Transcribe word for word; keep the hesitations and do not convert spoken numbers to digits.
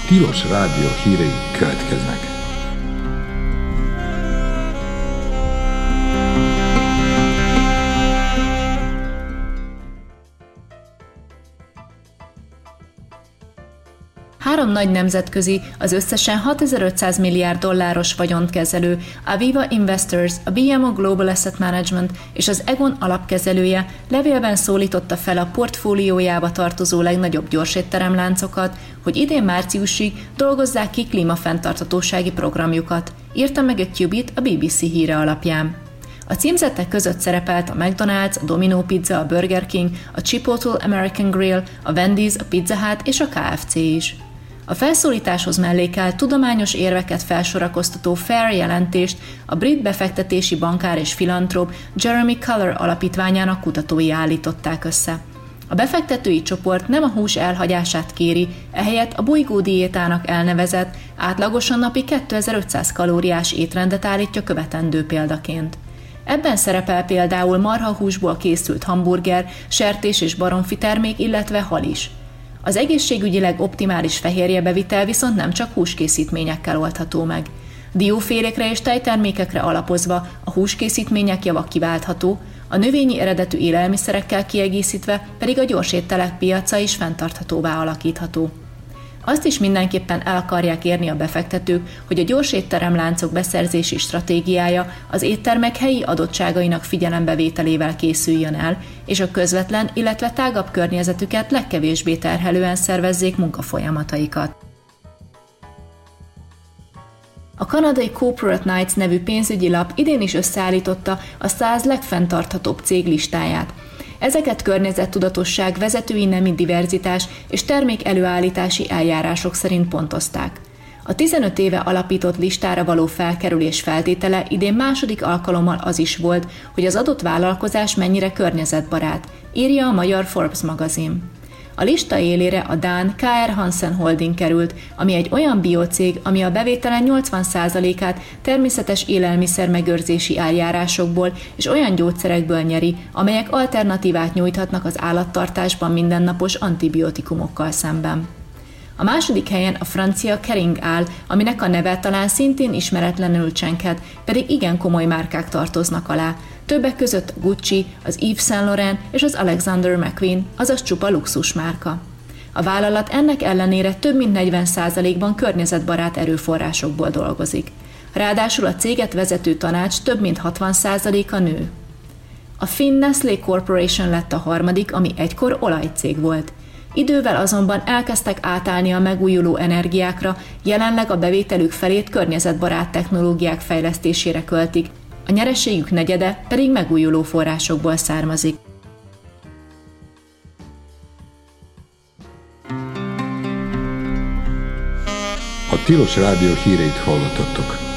Tilos Rádió hírei következnek. Három nagy nemzetközi, az összesen hatezer-ötszáz milliárd dolláros vagyont kezelő, Aviva Investors, a bé em o Global Asset Management és az Aegon alapkezelője levélben szólította fel a portfóliójába tartozó legnagyobb gyorsétteremláncokat, hogy idén márciusig dolgozzák ki klímafenntarthatósági programjukat, írta meg a Qubit a bé bé cé híre alapján. A címzettek között szerepelt a McDonald's, a Domino Pizza, a Burger King, a Chipotle American Grill, a Wendy's, a Pizza Hut és a ká ef cé is. A felszólításhoz mellékelt tudományos érveket felsorakoztató Fair jelentést a brit befektetési bankár és filantróp Jeremy Culler alapítványának kutatói állították össze. A befektetői csoport nem a hús elhagyását kéri, ehelyett a bolygódiétának elnevezett, átlagosan napi kétezer-ötszáz kalóriás étrendet állítja követendő példaként. Ebben szerepel például marhahúsból készült hamburger, sertés és baromfi termék, illetve hal is. Az egészségügyileg optimális fehérjebevitel viszont nem csak húskészítményekkel oldható meg. Diófélékre és tejtermékekre alapozva a húskészítmények java kiváltható, a növényi eredetű élelmiszerekkel kiegészítve pedig a gyorsétterek piaca is fenntarthatóvá alakítható. Azt is mindenképpen el akarják érni a befektetők, hogy a gyors étteremláncok beszerzési stratégiája az éttermek helyi adottságainak figyelembevételével készüljön el, és a közvetlen, illetve tágabb környezetüket legkevésbé terhelően szervezzék munkafolyamataikat. A kanadai Corporate Knights nevű pénzügyi lap idén is összeállította a száz legfenntarthatóbb cég listáját. Ezeket környezettudatosság, vezetői nemi diverzitás és termék előállítási eljárások szerint pontozták. A tizenöt éve alapított listára való felkerülés feltétele idén második alkalommal az is volt, hogy az adott vállalkozás mennyire környezetbarát, írja a magyar Forbes magazin. A lista élére a dán ká er Hansen Holding került, ami egy olyan biocég, ami a bevételen nyolcvan százalékát természetes élelmiszer megőrzési eljárásokból és olyan gyógyszerekből nyeri, amelyek alternatívát nyújthatnak az állattartásban mindennapos antibiotikumokkal szemben. A második helyen a francia Kering áll, aminek a neve talán szintén ismeretlenül csenked, pedig igen komoly márkák tartoznak alá, többek között a Gucci, az Yves Saint Laurent és az Alexander McQueen, azaz csupa luxusmárka. A vállalat ennek ellenére több mint negyven százalékban környezetbarát erőforrásokból dolgozik. Ráadásul a céget vezető tanács több mint hatvan százaléka nő. A finn Nestlé Corporation lett a harmadik, ami egykor olajcég volt. Idővel azonban elkezdtek átállni a megújuló energiákra, jelenleg a bevételük felét környezetbarát technológiák fejlesztésére költik, a nyereségük negyede pedig megújuló forrásokból származik. A Tilos Rádió híreit hallottattok.